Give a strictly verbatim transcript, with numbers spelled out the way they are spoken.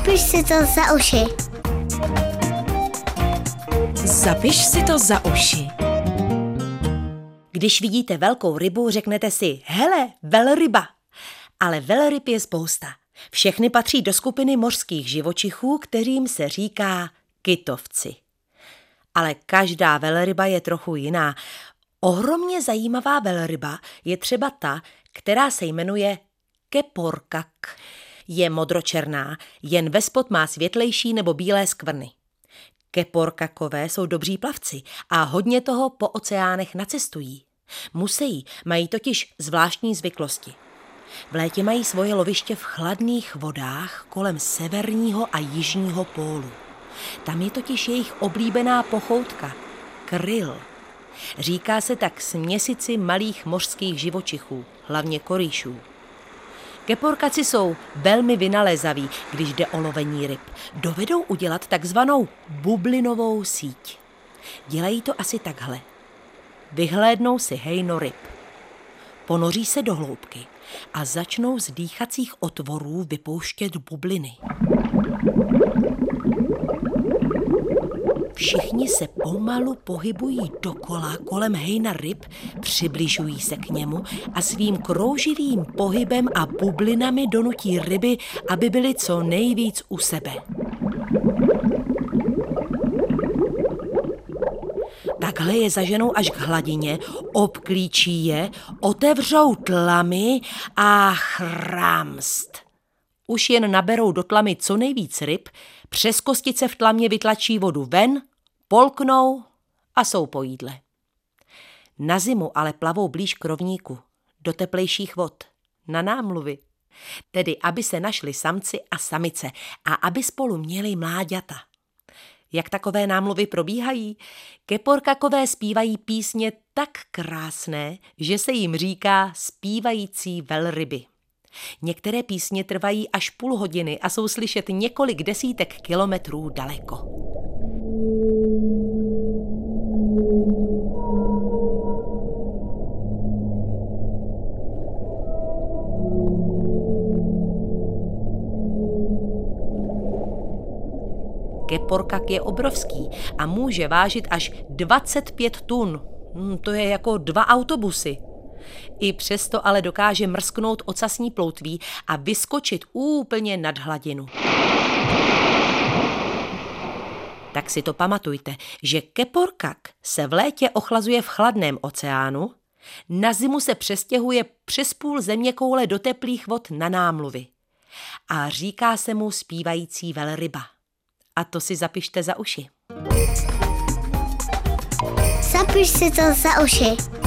Zapiš si to za uši. Zapiš si to za uši. Když vidíte velkou rybu, řeknete si, hele, velryba. Ale velryb je spousta. Všechny patří do skupiny mořských živočichů, kterým se říká kytovci. Ale každá velryba je trochu jiná. Ohromně zajímavá velryba je třeba ta, která se jmenuje keporkak. Je modročerná, jen vespod má světlejší nebo bílé skvrny. Keporkakové jsou dobří plavci a hodně toho po oceánech nacestují. Musejí, mají totiž zvláštní zvyklosti. V létě mají svoje loviště v chladných vodách kolem severního a jižního pólu. Tam je totiž jejich oblíbená pochoutka – kryl. Říká se tak směsici malých mořských živočichů, hlavně korýšů. Keporkaci jsou velmi vynalézaví, když jde o lovení ryb. Dovedou udělat takzvanou bublinovou síť. Dělají to asi takhle. Vyhlédnou si hejno ryb. Ponoří se do hloubky a začnou z dýchacích otvorů vypouštět bubliny. Všichni se pomalu pohybují dokola kolem hejna ryb, přibližují se k němu a svým krouživým pohybem a bublinami donutí ryby, aby byly co nejvíc u sebe. Takhle je zaženou až k hladině, obklíčí je, otevřou tlamy a chramst. Už jen naberou do tlamy co nejvíc ryb, přes kostice v tlamě vytlačí vodu ven, polknou a jsou po jídle. Na zimu ale plavou blíž k rovníku, do teplejších vod, na námluvy. Tedy aby se našli samci a samice a aby spolu měli mláďata. Jak takové námluvy probíhají? Keporkakové zpívají písně tak krásné, že se jim říká zpívající velryby. Některé písně trvají až půl hodiny a jsou slyšet několik desítek kilometrů daleko. Keporkak je obrovský a může vážit až dvacet pět tun. Hmm, to je jako dva autobusy. I přesto ale dokáže mrsknout ocasní ploutví a vyskočit úplně nad hladinu. Tak si to pamatujte, že keporkak se v létě ochlazuje v chladném oceánu, na zimu se přestěhuje přes půl zeměkoule do teplých vod na námluvy. A říká se mu zpívající velryba. A to si zapište za uši. Zapiš si to za uši.